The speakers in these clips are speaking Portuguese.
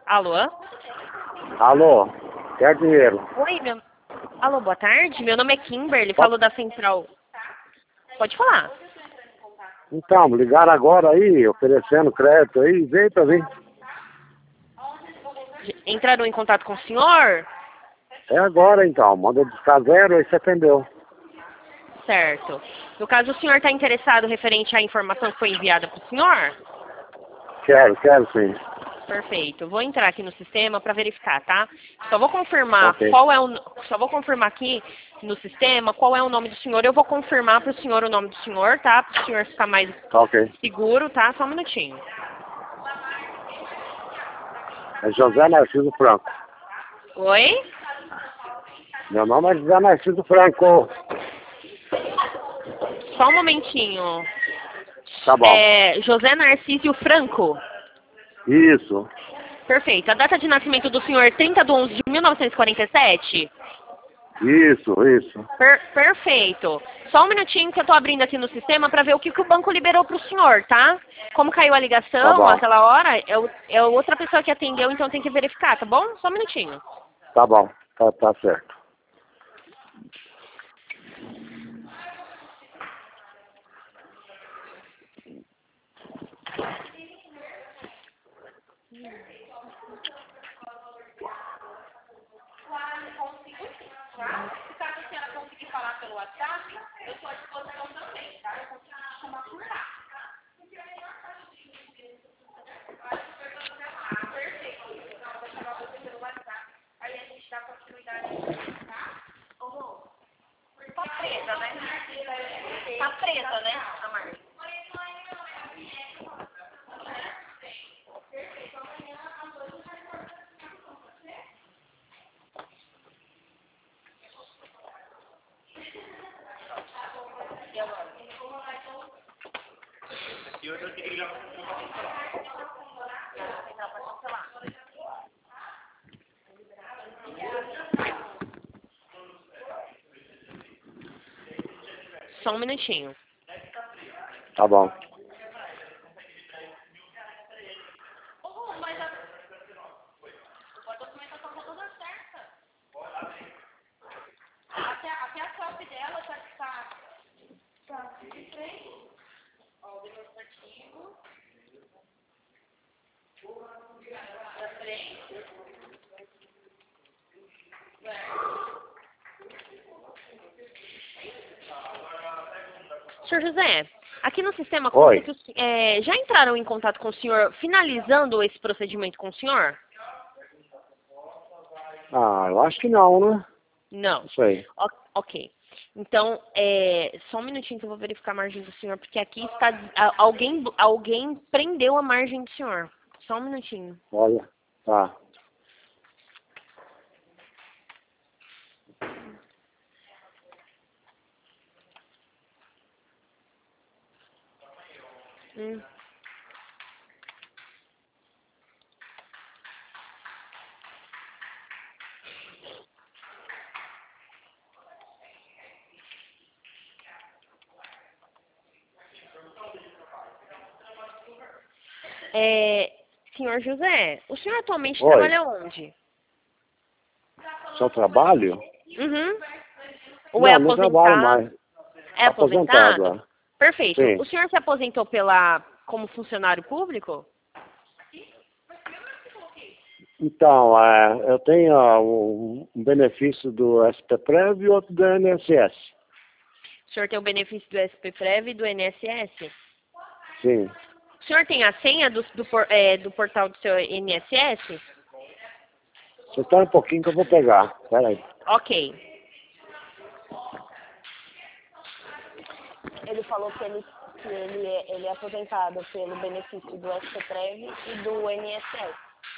Alô? Alô, quer dinheiro? Oi, Alô, boa tarde. Meu nome é Kimberly, falo da Central. Pode falar. Então, ligaram agora aí, oferecendo crédito aí, veio pra mim. Entraram em contato com o senhor? É agora então, manda buscar zero, aí você atendeu. Certo. No caso, o senhor está interessado referente à informação que foi enviada para o senhor? Quero sim. Perfeito. Vou entrar aqui no sistema para verificar, tá? Só vou confirmar Ok. Só vou confirmar aqui no sistema qual é o nome do senhor. Eu vou confirmar para o senhor o nome do senhor, tá? Para o senhor ficar mais Tá ok. seguro, tá? Só um minutinho. É José Narciso Franco. Oi? Meu nome é José Narciso Franco. Só um momentinho. Tá bom. José Narciso Franco. Isso. Perfeito. A data de nascimento do senhor é 30/11/1947? Isso. Perfeito. Só um minutinho que eu tô abrindo aqui no sistema para ver o que o banco liberou pro senhor, tá? Como caiu a Tá ligação, bom. aquela hora, é outra pessoa que atendeu, então tem que verificar, tá bom? Só um minutinho. Tá bom. Tá certo. Caso a senhora conseguir falar pelo WhatsApp, eu estou à disposição também, tá? Eu consigo te chamar por lá. Perfeito. Não, eu vou chamar você pelo WhatsApp. Aí a gente dá continuidade, tá? Ô, tá presa, né? Tá presa, né, a Marcia? Só um minutinho. Tá bom. Mas a documentação tá toda certa. Até a cópia dela tá de frente. Ó, o demonstrativo. Da frente. Senhor José, aqui no sistema consta Oi. que já entraram em contato com o senhor finalizando esse procedimento com o senhor? Ah, eu acho que não, né? Não. Isso aí. Ok. Então, só um minutinho que eu vou verificar a margem do senhor, porque aqui está alguém prendeu a margem do senhor. Só um minutinho. Olha. Tá. Hum. Senhor José, o senhor atualmente Oi. trabalha onde? Só trabalho? Uhum. Ou é Não trabalho aposentado? mais. É Aposentado, aposentado? é. Perfeito. Sim. O senhor se aposentou como funcionário público? Então, eu tenho um benefício do SPPrev e outro do INSS. O senhor tem o benefício do SPPrev e do INSS? Sim. O senhor tem a senha do portal do seu INSS? Você espera um pouquinho que eu vou pegar. Espera aí. Ok. Ele falou que ele é aposentado pelo benefício do SPPrev e do INSS.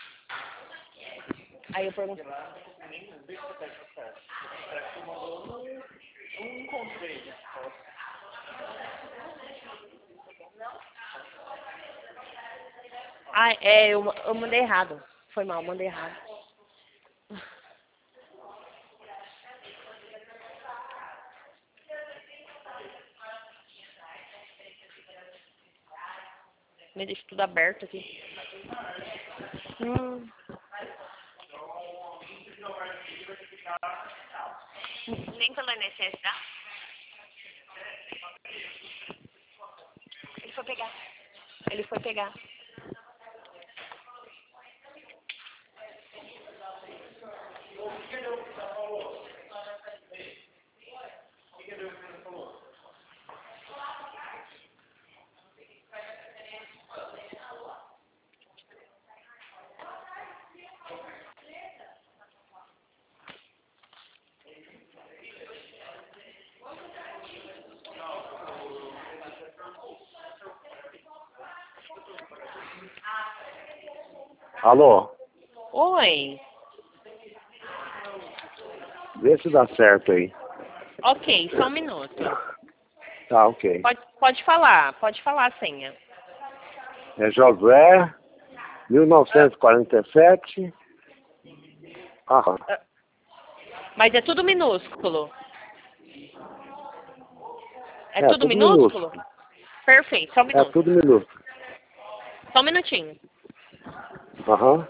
Aí eu pergunto. Ah, eu mandei errado. Foi mal, mandei errado. Me deixa tudo aberto aqui. Nem pelo INSS, tá? Ele foi pegar. Ele foi pegar. Alô? Oi. Vê se dá certo aí. Ok, só um minuto. Tá, ok. Pode falar a senha. É José, 1947. Aham. Mas é tudo minúsculo. É É, tudo tudo minúsculo? minúsculo. Perfeito, só um É minuto. tudo minúsculo. Só um minutinho. Aham.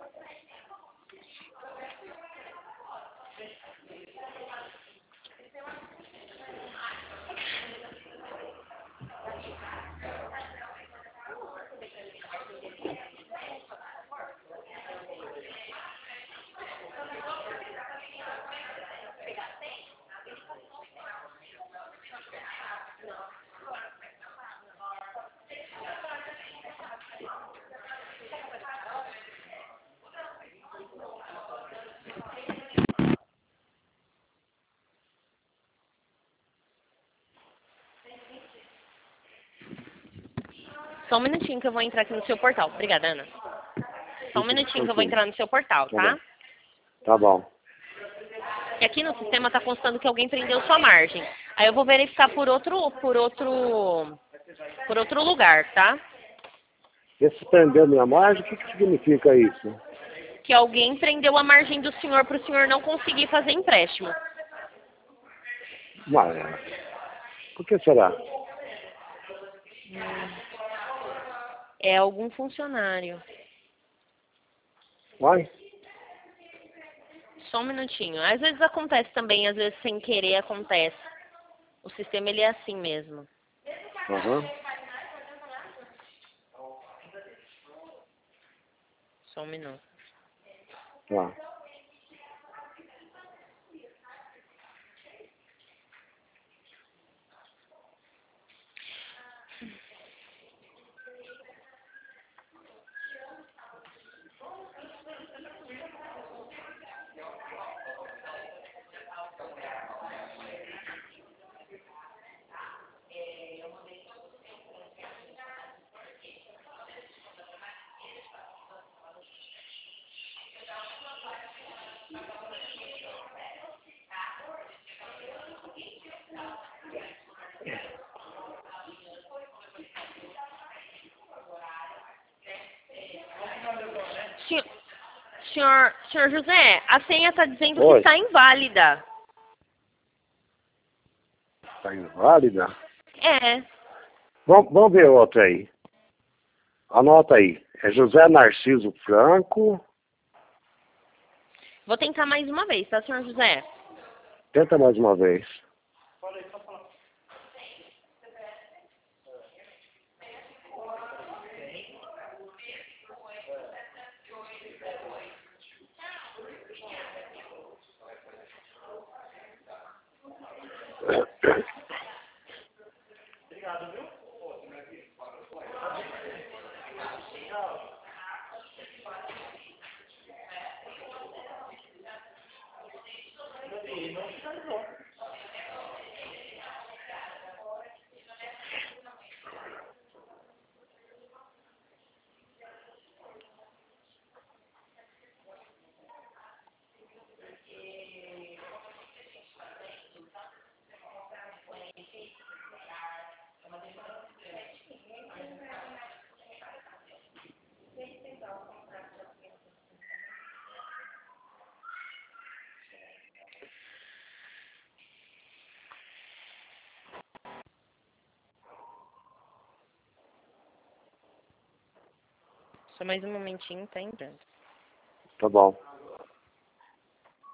Só um minutinho que eu vou entrar aqui no seu portal. Obrigada, Ana. Só um minutinho que eu vou entrar no seu portal, tá? Tá bom. E aqui no sistema tá constando que alguém prendeu sua margem. Aí eu vou verificar por outro lugar, tá? Esse prendeu minha margem, o que significa isso? Que alguém prendeu a margem do senhor para o senhor não conseguir fazer empréstimo. Mas, por que será? É algum funcionário. Vai? Só um minutinho. Às vezes acontece também, às vezes sem querer acontece. O sistema ele é assim mesmo. Aham. Só um minuto. Tá. Senhor José, a senha está dizendo que Oi. está inválida. Tá inválida? É. Vamos ver outra aí. Anota aí. É José Narciso Franco. Vou tentar mais uma vez, tá, senhor José? Tenta mais uma vez. Só mais um momentinho, tá entrando. Tá bom.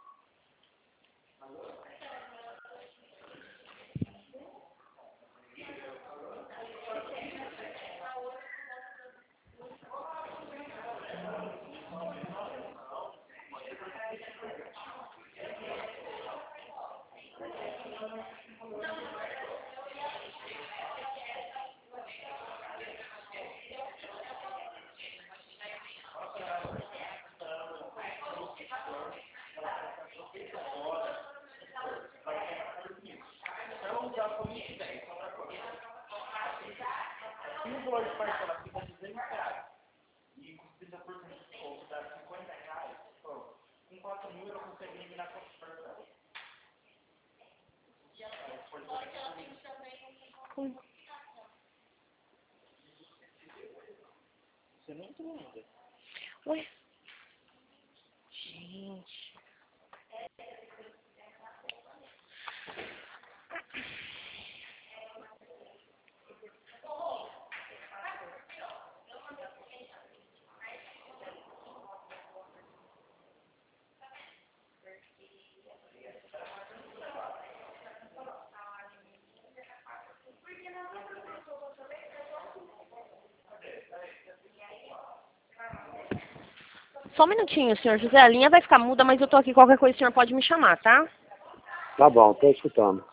Você nem entrou ainda. Ué? Gente. Só um minutinho, senhor José. A linha vai ficar muda, mas eu tô aqui. Qualquer coisa o senhor pode me chamar, tá? Tá bom, estou escutando.